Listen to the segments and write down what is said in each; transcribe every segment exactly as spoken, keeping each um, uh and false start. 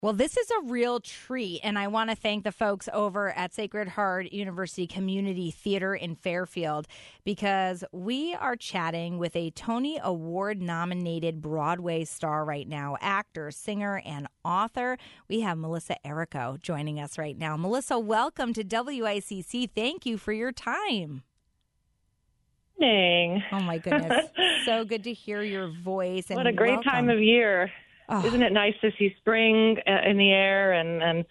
Well, this is a real treat, and I want to thank the folks over at Sacred Heart University Community Theater in Fairfield because we are chatting with a Tony Award-nominated Broadway star right now, actor, singer, and author. We have Melissa Errico joining us right now. Melissa, welcome to W I C C. Thank you for your time. Morning. Oh, my goodness. So good to hear your voice. And what a great welcome. time of year. Oh. Isn't it nice to see spring in the air? And, and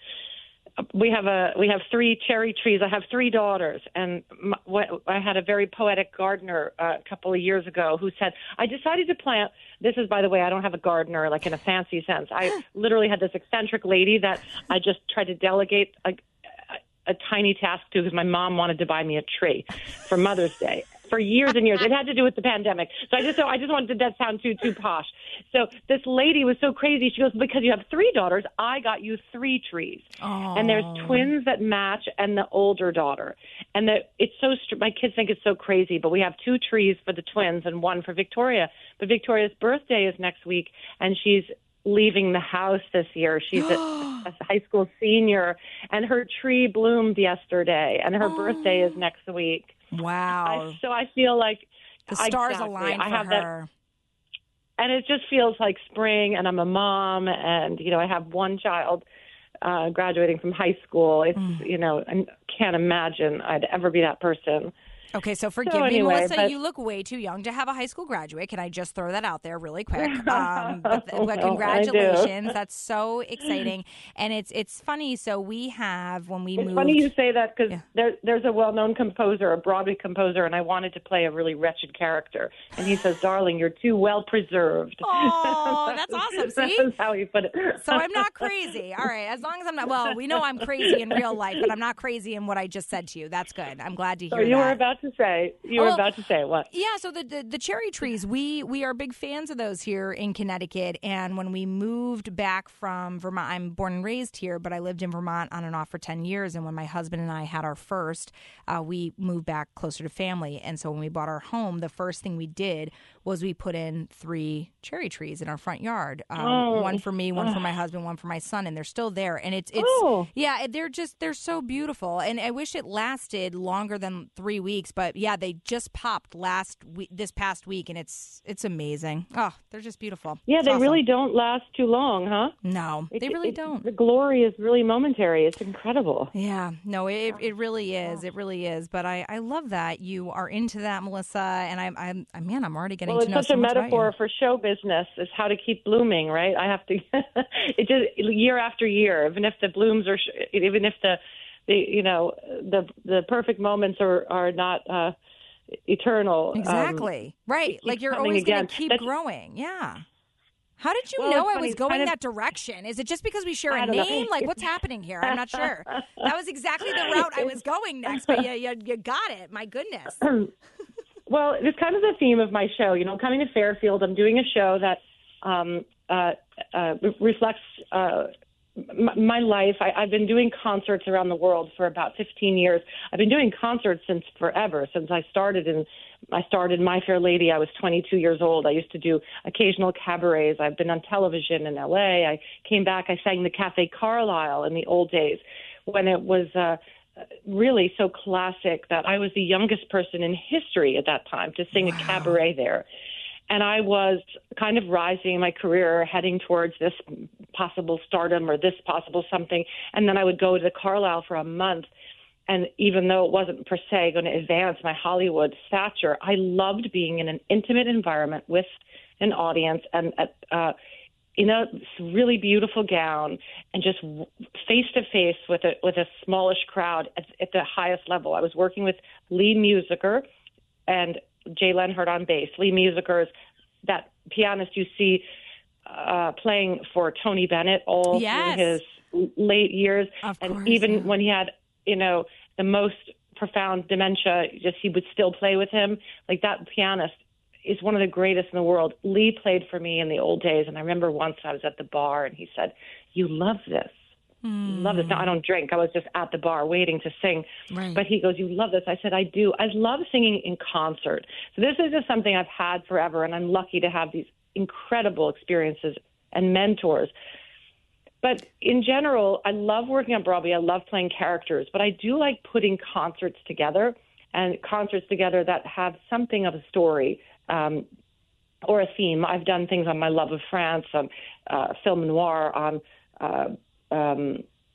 we have a we have three cherry trees. I have three daughters, and my, what, I had a very poetic gardener uh, a couple of years ago who said, I decided to plant, this is, by the way, I don't have a gardener like in a fancy sense. I literally had this eccentric lady that I just tried to delegate a, a, a tiny task to because my mom wanted to buy me a tree for Mother's Day. For years and years. It had to do with the pandemic. So I just so I just wanted to that sound too too posh. So this lady was so crazy. She goes, because you have three daughters, I got you three trees. Oh. And there's twins that match and the older daughter. And the, it's so my kids think it's so crazy, but we have two trees for the twins and one for Victoria. But Victoria's birthday is next week, and she's leaving the house this year. She's a, a high school senior, and her tree bloomed yesterday, and her oh. birthday is next week. Wow. I, so I feel like the stars exactly, align for I have her. That, and it just feels like spring, and I'm a mom, and, you know, I have one child uh, graduating from high school. It's, mm. you know, I can't imagine I'd ever be that person. Okay, so forgive so me, anyway, Melissa, but, you look way too young to have a high school graduate. Can I just throw that out there really quick? Um, but, but well, congratulations. That's so exciting. And it's it's funny. So we have, when we it's moved... It's funny you say that because yeah. there, there's a well-known composer, a Broadway composer, and I wanted to play a really wretched character. And he says, darling, you're too well-preserved. Oh, that's awesome. See? That's how he put it. So I'm not crazy. All right. As long as I'm not... Well, we know I'm crazy in real life, but I'm not crazy in what I just said to you. That's good. I'm glad to hear so you that. were about to say... You You were well, about to say what? Yeah, so the, the the cherry trees, we we are big fans of those here in Connecticut. And when we moved back from Vermont, I'm born and raised here, but I lived in Vermont on and off for ten years. And when my husband and I had our first, uh, we moved back closer to family. And so when we bought our home, the first thing we did was we put in three cherry trees in our front yard. Um, oh. One for me, one oh. for my husband, one for my son, and they're still there. And it's it's oh. yeah, they're just they're so beautiful. And I wish it lasted longer than three weeks, but yeah, they just popped last week, this past week, and it's it's amazing. Oh, they're just beautiful. Yeah, it's they awesome. really don't last too long, huh? No, it, they really it, don't. The glory is really momentary. It's incredible. Yeah, no, it it really is. It really is. But I, I love that you are into that, Melissa. And I'm I'm I, man, I'm already getting well, to know it's so such a much metaphor about you. for show business is how to keep blooming, right? I have to. It just year after year, even if the blooms are, even if the, the you know the the perfect moments are are not. Uh, eternal. Exactly. Um, right. Like you're always going to keep That's, growing. Yeah. How did you well, know I funny. was going kind of, that direction? Is it just because we share a name? know. Like what's happening here? I'm not sure. That was exactly the route I was going next, but you, you, you got it. My goodness. Well, it's kind of the theme of my show. You know, coming to Fairfield, I'm doing a show that um, uh, uh, reflects uh, my life. I, I've been doing concerts around the world for about fifteen years. I've been doing concerts since forever, since I started in I started My Fair Lady. I was twenty-two years old. I used to do occasional cabarets. I've been on television in L A. I came back. I sang the Cafe Carlyle in the old days when it was uh, really so classic that I was the youngest person in history at that time to sing wow. a cabaret there. And I was kind of rising in my career, heading towards this possible stardom or this possible something. And then I would go to the Carlyle for a month. And even though it wasn't per se going to advance my Hollywood stature, I loved being in an intimate environment with an audience and uh, in a really beautiful gown and just face to face with a with a smallish crowd at, at the highest level. I was working with Lee Musiker and Jay Lenhart on bass. Lee Musiker is that pianist you see uh, playing for Tony Bennett all yes. through his late years. Of and course, even yeah. when he had, you know, the most profound dementia, just he would still play with him. Like that pianist is one of the greatest in the world. Lee played for me in the old days, and I remember once I was at the bar and he said, "You love this. Mm. Love this." Now, I don't drink. I was just at the bar waiting to sing. Right. But he goes, "You love this." I said, "I do. I love singing in concert." So this is just something I've had forever, and I'm lucky to have these incredible experiences and mentors. but in general, I love working on Broadway. I love playing characters, but I do like putting concerts together and concerts together that have something of a story um, or a theme. I've done things on my love of France, on uh, film noir, on uh, um,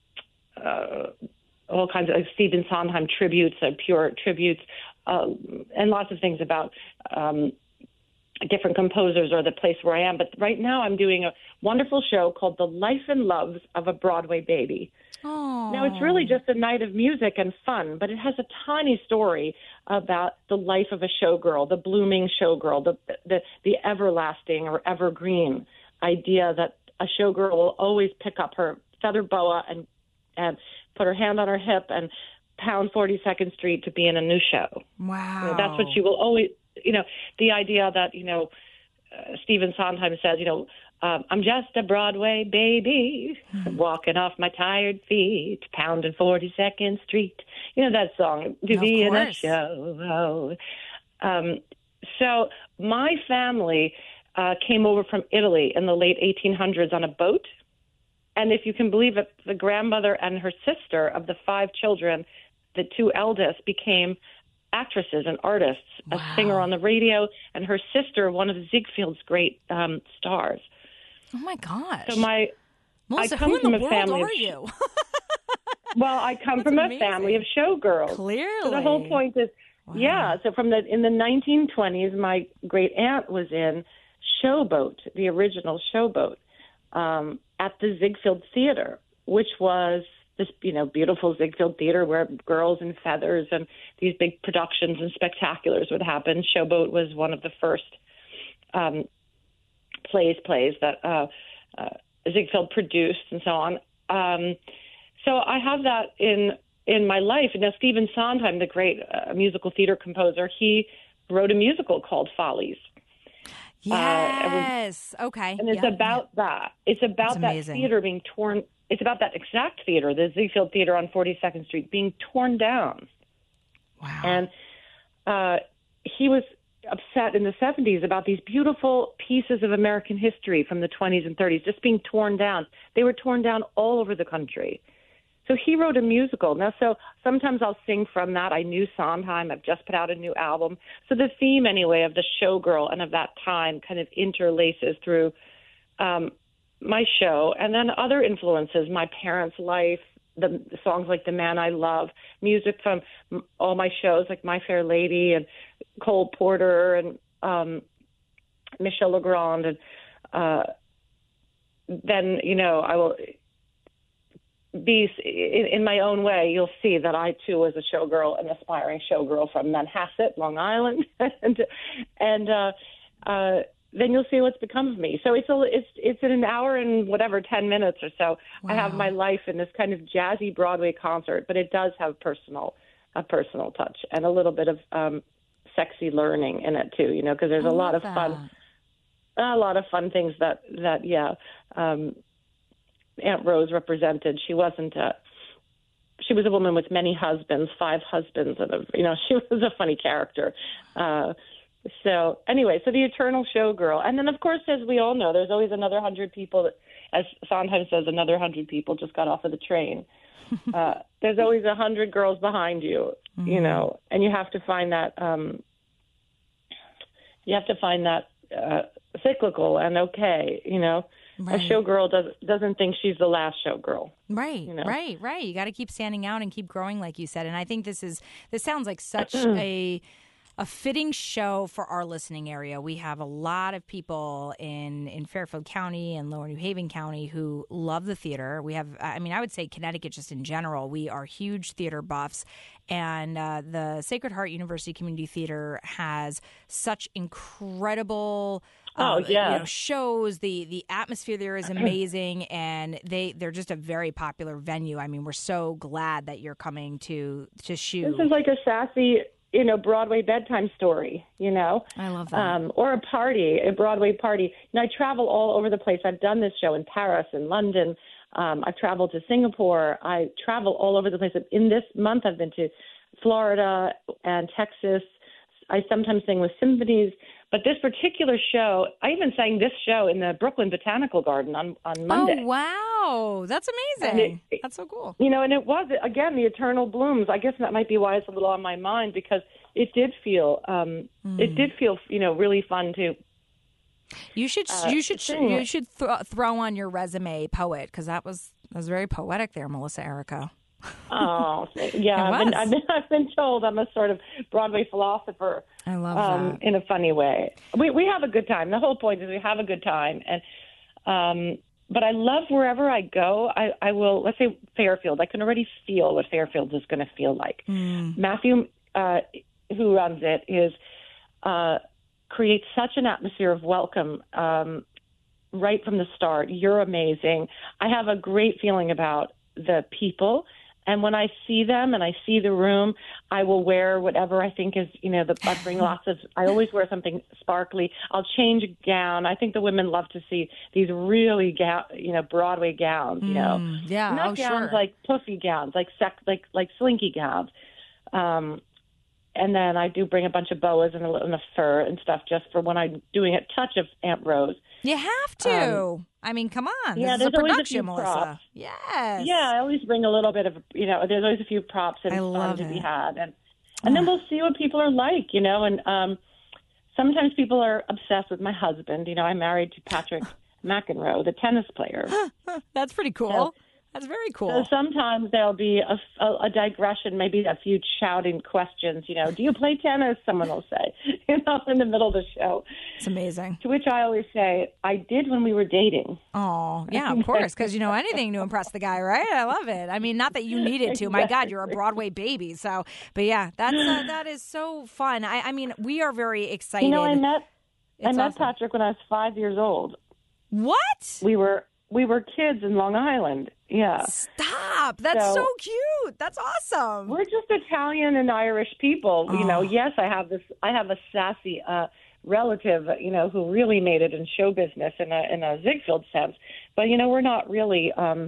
uh, all kinds of Stephen Sondheim tributes, uh, pure tributes, uh, and lots of things about um, different composers or the place where I am. But right now I'm doing a wonderful show called The Life and Loves of a Broadway Baby. Oh. Now, it's really just a night of music and fun, but it has a tiny story about the life of a showgirl, the blooming showgirl, the, the, the everlasting or evergreen idea that a showgirl will always pick up her feather boa and, and put her hand on her hip and pound forty-second Street to be in a new show. Wow. You know, that's what she will always, you know, the idea that, you know, uh, Stephen Sondheim says, you know, um, I'm just a Broadway baby walking off my tired feet, pounding forty-second Street. You know that song, to Of be in a course. show. Um, so my family uh, came over from Italy in the late eighteen hundreds on a boat. And if you can believe it, the grandmother and her sister of the five children, the two eldest, became actresses and artists, Wow. a singer on the radio, and her sister, one of Ziegfeld's great um, stars. Oh, my gosh. So my, Melissa, I come who in from the a world family are of, you? well, I come That's from amazing. a family of showgirls. Clearly. So the whole point is, Wow. yeah. So from the in the nineteen twenties, my great aunt was in Showboat, the original Showboat, um, at the Ziegfeld Theater, which was this, you know, beautiful Ziegfeld Theater where girls in feathers and these big productions and spectaculars would happen. Showboat was one of the first um, plays plays that uh, uh, Ziegfeld produced and so on. Um, so I have that in in my life. And now Stephen Sondheim, the great uh, musical theater composer, he wrote a musical called Follies. Yes. Uh, okay. And it's Yeah, about that. It's about That's that amazing. theater being torn. It's about that exact theater, the Ziegfeld Theater on forty-second Street, being torn down. yeah. Wow. And uh, he was upset in the seventies about these beautiful pieces of American history from the twenties and thirties just being torn down. They were torn down all over the country. So he wrote a musical. Now, so sometimes I'll sing from that. I knew Sondheim. I've just put out a new album. So the theme, anyway, of the showgirl and of that time kind of interlaces through um, my show. And then other influences, my parents' life, the, the songs like The Man I Love, music from m- all my shows like My Fair Lady and Cole Porter and um, Michel Legrand. And uh, then, you know, I will be in, in my own way. You'll see that I, too, was a showgirl, an aspiring showgirl from Manhasset, Long Island. and and uh, uh, then you'll see what's become of me. So it's a, it's it's in an hour and whatever, ten minutes or so. Wow. I have my life in this kind of jazzy Broadway concert, but it does have personal, a personal touch and a little bit of um, sexy learning in it too. You know, because there's I a lot love of fun, that. a lot of fun things that that yeah, um, Aunt Rose represented. She wasn't a. She was a woman with many husbands, five husbands, and a, you know, she was a funny character. Uh, So anyway, so the eternal showgirl. And then, of course, as we all know, there's always another hundred people that, as Sondheim says, another hundred people just got off of the train. uh, there's always a hundred girls behind you, mm-hmm. you know, and you have to find that, um, you have to find that uh, cyclical and okay, you know. Right. A showgirl does, doesn't think she's the last showgirl. Right, you know? right, right. You got to keep standing out and keep growing, like you said. And I think this is, this sounds like such a... a fitting show for our listening area. We have a lot of people in, in Fairfield County and Lower New Haven County who love the theater. We have, I mean, I would say Connecticut just in general. We are huge theater buffs. And uh, the Sacred Heart University Community Theater has such incredible uh, oh, yeah. you know, shows. The the atmosphere there is amazing, and they, they're just a very popular venue. I mean, we're so glad that you're coming to, to shoot. This is like a sassy... you know, Broadway bedtime story, you know. I love that. Um, or a party, a Broadway party. And I travel all over the place. I've done this show in Paris and London. Um, I've traveled to Singapore. I travel all over the place. In this month, I've been to Florida and Texas. I sometimes sing with symphonies. But this particular show, I even sang this show in the Brooklyn Botanical Garden on, on Monday. Oh, wow. That's amazing. It, That's so cool. You know, and it was, again, the eternal blooms. I guess that might be why it's a little on my mind, because it did feel, um, mm. it did feel, you know, really fun to. You should, uh, you should, sing. you should th- throw on your resume poet, because that was, that was very poetic there, Melissa Errico. Oh, yeah. I've been, I've, been, I've been told I'm a sort of Broadway philosopher. I love um, that. In a funny way. We we have a good time. The whole point is we have a good time. And um, but I love wherever I go. I, I will, let's say Fairfield. I can already feel what Fairfield is going to feel like. Mm. Matthew, uh, who runs it, is uh, creates such an atmosphere of welcome um, right from the start. You're amazing. I have a great feeling about the people. And when I see them and I see the room, I will wear whatever I think is, you know, the, I bring lots of, I always wear something sparkly. I'll change a gown. I think the women love to see these really, ga- you know, Broadway gowns, you know. Mm, yeah, Not oh, gowns sure. like puffy gowns, like sec- like like slinky gowns. Um, and then I do bring a bunch of boas and a, and a fur and stuff just for when I'm doing a touch of Aunt Rose. You have to. Um, I mean, come on. Yeah, this is there's a always production, a few Melissa. props. Yes. Yeah, I always bring a little bit of, you know, there's always a few props and I fun love to it. be had. And and then we'll see what people are like, you know. And um, sometimes people are obsessed with my husband. You know, I'm married to Patrick McEnroe, the tennis player. That's pretty cool. So, That's very cool. So sometimes there'll be a, a, a digression, maybe a few shouting questions. You know, do you play tennis? Someone will say, you know, in the middle of the show. It's amazing. To which I always say, I did when we were dating. Oh, yeah, of course, because you know anything to impress the guy, right? I love it. I mean, not that you needed to. My God, you're a Broadway baby. So, but yeah, that's uh, that is so fun. I, I mean, we are very excited. You know, I met it's I met awesome. Patrick when I was five years old. What? We were we were kids in Long Island. Yeah. Stop. That's so, so cute. That's awesome. We're just Italian and Irish people. Oh. You know, yes, I have this I have a sassy uh relative, you know, who really made it in show business in a in a Ziegfeld sense. But you know, we're not really um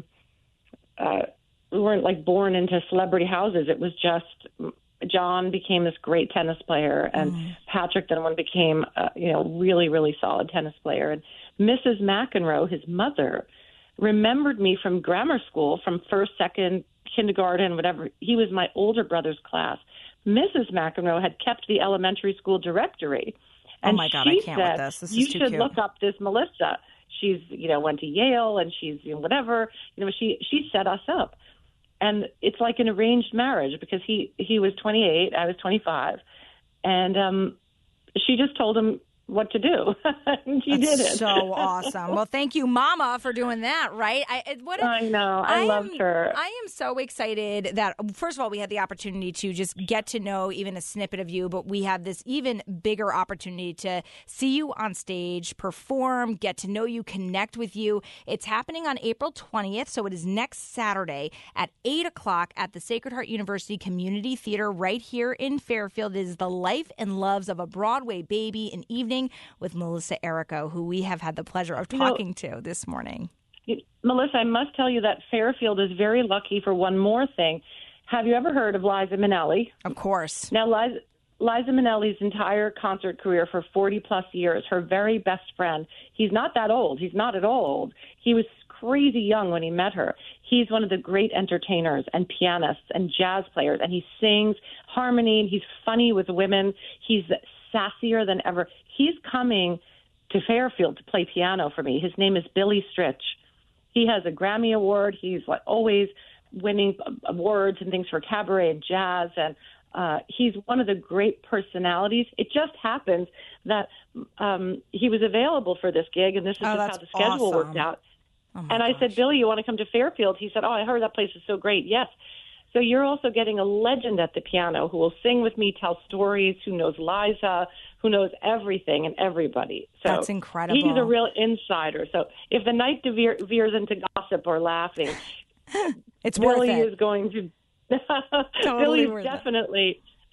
uh we weren't like born into celebrity houses. It was just John became this great tennis player, and mm. Patrick then one became uh, you know, really, really solid tennis player. And Missus McEnroe, his mother, remembered me from grammar school, from first, second, kindergarten, whatever. He was my older brother's class. Missus McEnroe had kept the elementary school directory. And oh, my God, she I can't said, with this. This is you too should cute. look up this Melissa. She's, you know, went to Yale, and she's, you know, whatever. You know, she, she set us up. And it's like an arranged marriage, because he, he was twenty-eight, I was twenty-five. And um, she just told him what to do. And she That's did it. So awesome. Well, thank you, Mama, for doing that, right? I what I know. I, I loved am, her. I am so excited that, first of all, we had the opportunity to just get to know even a snippet of you, but we have this even bigger opportunity to see you on stage, perform, get to know you, connect with you. It's happening on April twentieth, so it is next Saturday at eight o'clock at the Sacred Heart University Community Theater right here in Fairfield. It is The Life and Loves of a Broadway Baby, an evening with Melissa Errico, who we have had the pleasure of talking you know, to this morning. Melissa, I must tell you that Fairfield is very lucky for one more thing. Have you ever heard of Liza Minnelli? Of course. Now, Liza, Liza Minnelli's entire concert career for forty plus years, her very best friend, he's not that old. He's not at all old. He was crazy young when he met her. He's one of the great entertainers and pianists and jazz players, and he sings harmony, and he's funny with women. He's sassier than ever. He's coming to Fairfield to play piano for me. His name is Billy Stritch. He has a Grammy Award. He's like always winning awards and things for cabaret and jazz, and uh, he's one of the great personalities. It just happens that um, he was available for this gig, and this is oh, just how the schedule awesome. worked out. Oh and I gosh. said, Billy, you want to come to Fairfield? He said, oh, I heard that place is so great. Yes. So you're also getting a legend at the piano who will sing with me, tell stories, who knows Liza, who knows everything and everybody. So that's incredible. He's a real insider. So if the night veer, veers into gossip or laughing, it's Billy worth it. is going to totally Billy's definitely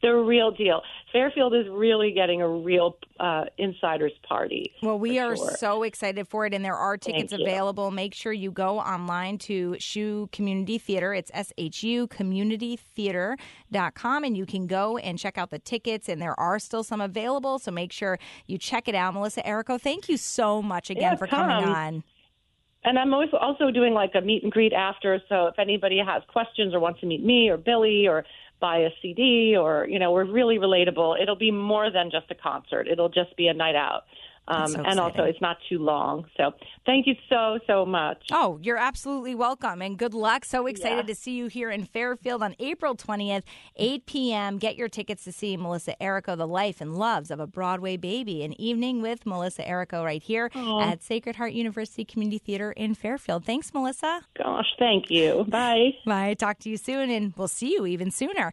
the real deal. Fairfield is really getting a real uh, insider's party. Well, we are sure. so excited for it, and there are tickets available. Make sure you go online to S H U Community Theater. It's S H U community theater dot com, and you can go and check out the tickets, and there are still some available, so make sure you check it out. Melissa Errico, thank you so much again yeah, for come. coming on. And I'm always also doing like a meet and greet after, so if anybody has questions or wants to meet me or Billy or buy a C D or, you know, we're really relatable. It'll be more than just a concert. It'll just be a night out. Um, so and also, it's not too long. So thank you so, so much. Oh, you're absolutely welcome, and good luck. So excited yeah. to see you here in Fairfield on April twentieth, eight p.m. Get your tickets to see Melissa Errico, The Life and Loves of a Broadway Baby, an evening with Melissa Errico right here Aww. At Sacred Heart University Community Theater in Fairfield. Thanks, Melissa. Gosh, thank you. Bye. Bye. Talk to you soon, and we'll see you even sooner.